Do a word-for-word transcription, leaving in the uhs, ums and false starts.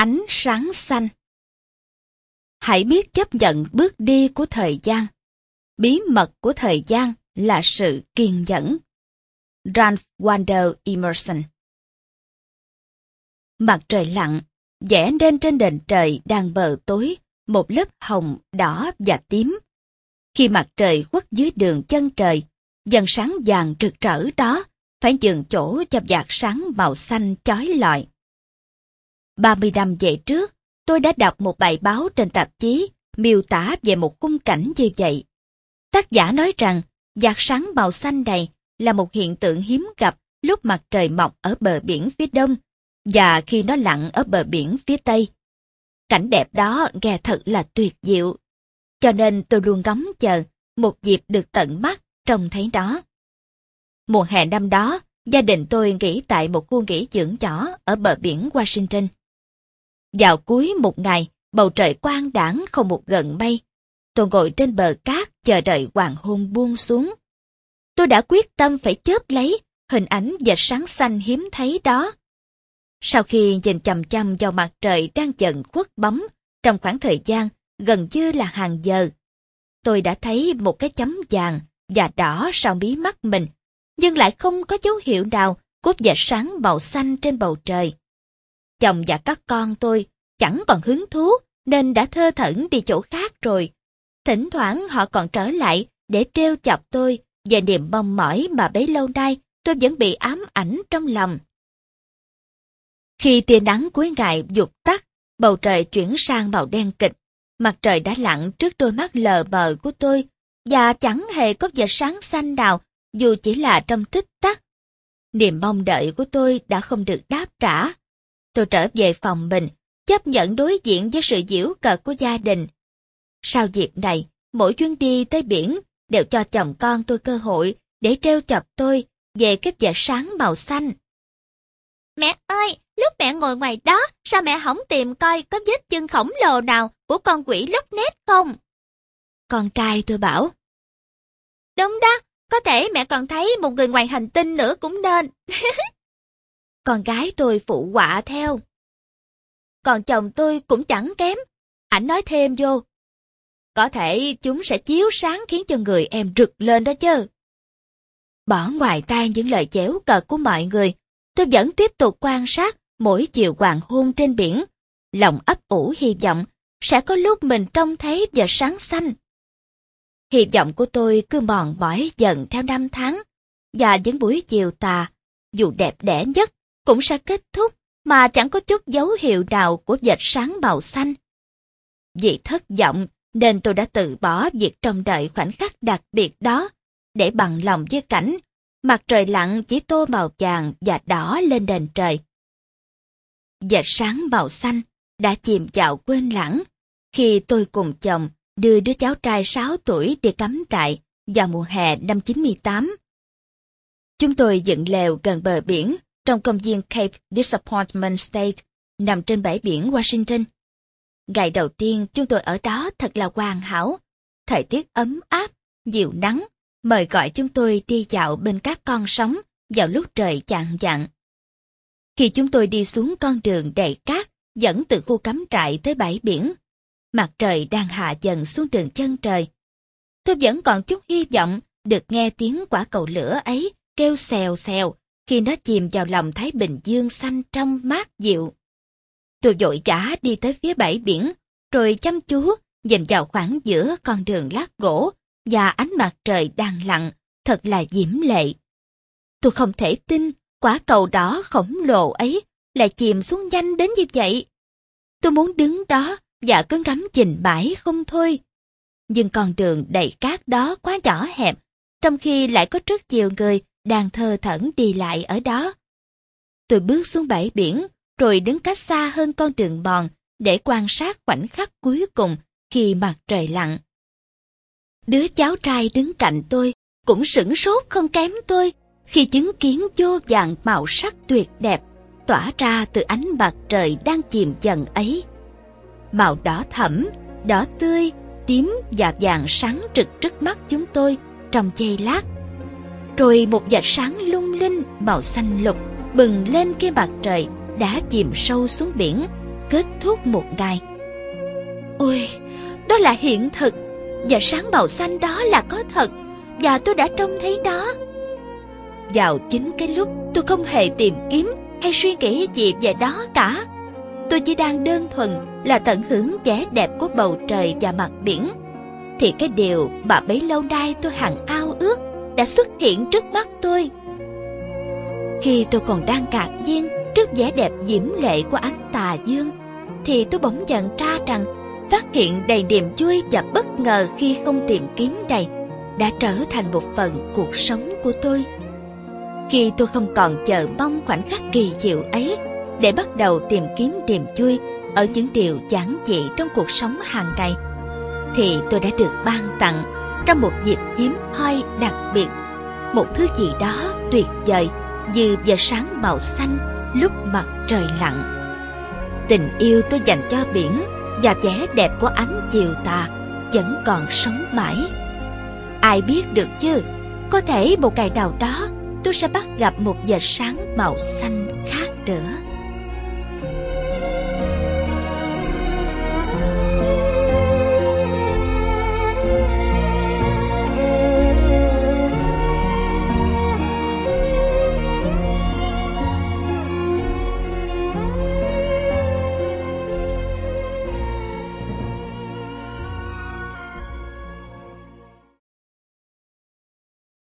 Ánh sáng xanh. Hãy biết chấp nhận bước đi của thời gian. Bí mật của thời gian là sự kiên nhẫn. Ralph Waldo Emerson. Mặt trời lặn, vẽ nên trên nền trời đang mờ tối một lớp hồng, đỏ và tím. Khi mặt trời khuất dưới đường chân trời, dần sáng vàng rực rỡ đó phải dừng chỗ cho vạt sáng màu xanh chói lọi. ba mươi năm về trước, tôi đã đọc một bài báo trên tạp chí miêu tả về một khung cảnh như vậy. Tác giả nói rằng vạt sáng màu xanh này là một hiện tượng hiếm gặp lúc mặt trời mọc ở bờ biển phía đông và khi nó lặn ở bờ biển phía tây. Cảnh đẹp đó nghe thật là tuyệt diệu, cho nên tôi luôn ngóng chờ một dịp được tận mắt trông thấy nó. Mùa hè năm đó, gia đình tôi nghỉ tại một khu nghỉ dưỡng nhỏ ở bờ biển Washington. Vào cuối một ngày, bầu trời quang đãng không một gợn mây. Tôi ngồi trên bờ cát chờ đợi hoàng hôn buông xuống. Tôi đã quyết tâm phải chớp lấy hình ảnh vệt sáng xanh hiếm thấy đó. Sau khi nhìn chằm chằm vào mặt trời đang dần khuất bóng trong khoảng thời gian gần như là hàng giờ, tôi đã thấy một cái chấm vàng và đỏ sau mí mắt mình, nhưng lại không có dấu hiệu nào của vệt sáng màu xanh trên bầu trời. Chồng và các con tôi chẳng còn hứng thú nên đã thơ thẩn đi chỗ khác rồi. Thỉnh thoảng họ còn trở lại để trêu chọc tôi về niềm mong mỏi mà bấy lâu nay tôi vẫn bị ám ảnh trong lòng. Khi tia nắng cuối ngày vụt tắt, bầu trời chuyển sang màu đen kịt. Mặt trời đã lặn trước đôi mắt lờ mờ của tôi và chẳng hề có vệt sáng xanh nào dù chỉ là trong tích tắc. Niềm mong đợi của tôi đã không được đáp trả. Tôi trở về phòng mình, chấp nhận đối diện với sự giễu cợt của gia đình. Sau dịp này, mỗi chuyến đi tới biển đều cho chồng con tôi cơ hội để trêu chọc tôi về cái vệt sáng màu xanh. Mẹ ơi, lúc mẹ ngồi ngoài đó, sao mẹ không tìm coi có vết chân khổng lồ nào của con quỷ Loch Ness không? Con trai tôi bảo. Đúng đó, có thể mẹ còn thấy một người ngoài hành tinh nữa cũng nên. Con gái tôi phụ họa theo. Còn chồng tôi cũng chẳng kém. Ảnh nói thêm vô. Có thể chúng sẽ chiếu sáng khiến cho người em rực lên đó chứ. Bỏ ngoài tai những lời giễu cợt của mọi người, tôi vẫn tiếp tục quan sát mỗi chiều hoàng hôn trên biển. Lòng ấp ủ hy vọng sẽ có lúc mình trông thấy vệt sáng xanh. Hy vọng của tôi cứ mòn mỏi dần theo năm tháng, và những buổi chiều tà, dù đẹp đẽ nhất, cũng sẽ kết thúc mà chẳng có chút dấu hiệu nào của vệt sáng màu xanh. Vì thất vọng nên tôi đã từ bỏ việc trông đợi khoảnh khắc đặc biệt đó, để bằng lòng với cảnh mặt trời lặn chỉ tô màu vàng và đỏ lên nền trời. Vệt sáng màu xanh đã chìm vào quên lãng khi tôi cùng chồng đưa đứa cháu trai sáu tuổi đi cắm trại vào mùa hè năm chín mươi tám. Chúng tôi dựng lều gần bờ biển trong công viên Cape Disappointment State, nằm trên bãi biển Washington. Ngày đầu tiên chúng tôi ở đó thật là hoàn hảo. Thời tiết ấm áp, dịu nắng, mời gọi chúng tôi đi dạo bên các con sóng vào lúc trời chạng vạng. Khi chúng tôi đi xuống con đường đầy cát dẫn từ khu cắm trại tới bãi biển, mặt trời đang hạ dần xuống đường chân trời. Tôi vẫn còn chút hy vọng được nghe tiếng quả cầu lửa ấy kêu xèo xèo khi nó chìm vào lòng Thái Bình Dương xanh trong mát dịu. Tôi vội vã đi tới phía bãi biển, rồi chăm chú nhìn vào khoảng giữa con đường lát gỗ và ánh mặt trời đang lặn, thật là diễm lệ. Tôi không thể tin quả cầu đỏ khổng lồ ấy lại chìm xuống nhanh đến như vậy. Tôi muốn đứng đó và cứ ngắm nhìn mãi không thôi. Nhưng con đường đầy cát đó quá nhỏ hẹp, trong khi lại có rất nhiều người đang thơ thẩn đi lại ở đó. Tôi bước xuống bãi biển, rồi đứng cách xa hơn con đường mòn để quan sát khoảnh khắc cuối cùng khi mặt trời lặn. Đứa cháu trai đứng cạnh tôi cũng sửng sốt không kém tôi khi chứng kiến vô vàn màu sắc tuyệt đẹp tỏa ra từ ánh mặt trời đang chìm dần ấy. Màu đỏ thẫm, đỏ tươi, tím và vàng sáng rực trước mắt chúng tôi trong giây lát. Rồi một vệt sáng lung linh màu xanh lục bừng lên khi mặt trời đã chìm sâu xuống biển, kết thúc một ngày. Ôi, đó là hiện thực, và sáng màu xanh đó là có thật, và tôi đã trông thấy đó. Vào chính cái lúc tôi không hề tìm kiếm hay suy nghĩ gì về đó cả, tôi chỉ đang đơn thuần là tận hưởng vẻ đẹp của bầu trời và mặt biển, thì cái điều mà bấy lâu nay tôi hằng ao ước đã xuất hiện trước mắt tôi. Khi tôi còn đang ngạc nhiên trước vẻ đẹp diễm lệ của ánh tà dương, thì tôi bỗng nhận ra rằng phát hiện đầy niềm vui và bất ngờ khi không tìm kiếm này đã trở thành một phần cuộc sống của tôi. Khi tôi không còn chờ mong khoảnh khắc kỳ diệu ấy để bắt đầu tìm kiếm niềm vui ở những điều giản dị trong cuộc sống hàng ngày, thì tôi đã được ban tặng trong một dịp hiếm hoi đặc biệt một thứ gì đó tuyệt vời như giờ sáng màu xanh lúc mặt trời lặn. Tình yêu tôi dành cho biển và vẻ đẹp của ánh chiều tà vẫn còn sống mãi. Ai biết được chứ, có thể một ngày nào đó tôi sẽ bắt gặp một giờ sáng màu xanh khác nữa.